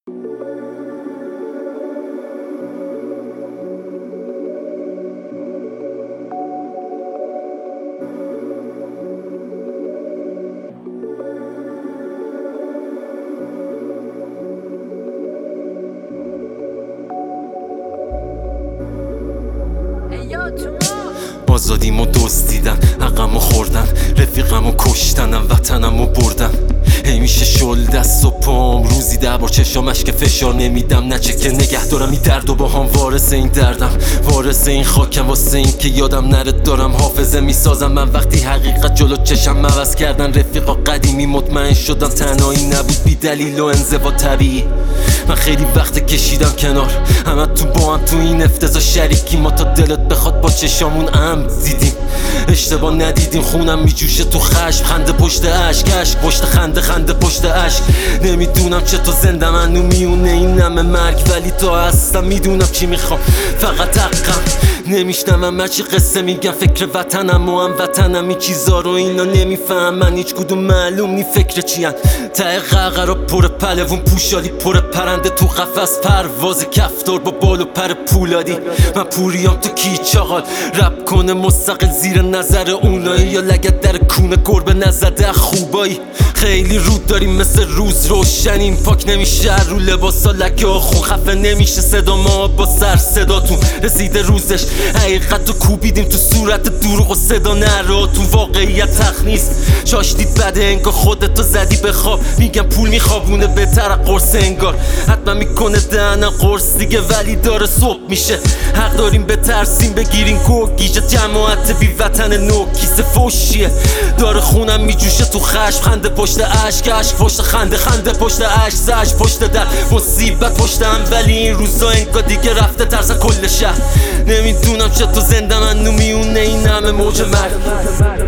آزادیمو دزدیدن، حقمو خوردن، رفیقمو کشتن، وطنمو بردن. هی میشه شل دست و پام، روزی 10 بار چشامش که فشار نمیدم نچه که نگه دارم این درد و با هم وارث این دردم، وارث این خاکم، واسه این که یادم نره دارم حافظه میسازم. من وقتی حقیقت جلو چشم عوض کردن رفیقا قدیمی، مطمئن شدم تنهایی نبود بی دلیل و انزوا طبیعی. من خیلی وقت کشیدم کنار، همه تو با هم تو این افتضاح شریکی. ما تا دلت بخواد با چشامون دیدیم، اشتباه ندیدیم. خونم میجوشه تو خشم، خنده پشت عشق، عشق پشت خنده، خنده پشت عشق. نمیدونم چطور زنده من و میونه این همه مرگ، ولی تو هستم میدونم چی میخوام، فقط حقم. نمیشنم هرچی قصه میگم، فکر وطنم و هم وطنم این چیزا رو اینا نمیفهم. من هیچ کدوم معلوم نی فکر چیان، ته قرقرا پر پلوون، پوشالی پر پرنده تو قفس، پرواز کفتار با بال و پر پولادی. من پوریام تو کیچ آقال، رپ کنه مستقل زیر نظر اونایی، یا لگت در کونه گربه نزده خوبایی. خیلی رود داریم مثل روز روشنیم، پاک نمیشه رو لباسا لکه خون، خفه نمیشه صدا ما با سر صداتون. رسیده روزش حقیقت رو کوبیدیم تو صورت دروغ و صدا نراتون، واقعیت حق نیست. چاش دید بده انگار خودتو زدی به خواب، میگم پول میخوابونه بهتر قرص انگار. حتما میکنه دهنم قرص دیگه ولی داره صبح میشه. حق داریم بترسیم بگیریم گوگیجه، جماعت بی وطن نو کیسه فوشیه. داره خونم میجوشه تو خشم، خنده پشت عشق، عشق پشت خنده، خنده پشت عشق، زشت پشت در مصیبت پشت هم. ولی این روزا انگار دیگه رفته ترس کل شهر. نمیدونم چطور زنده من میونه این همه موج مرگ.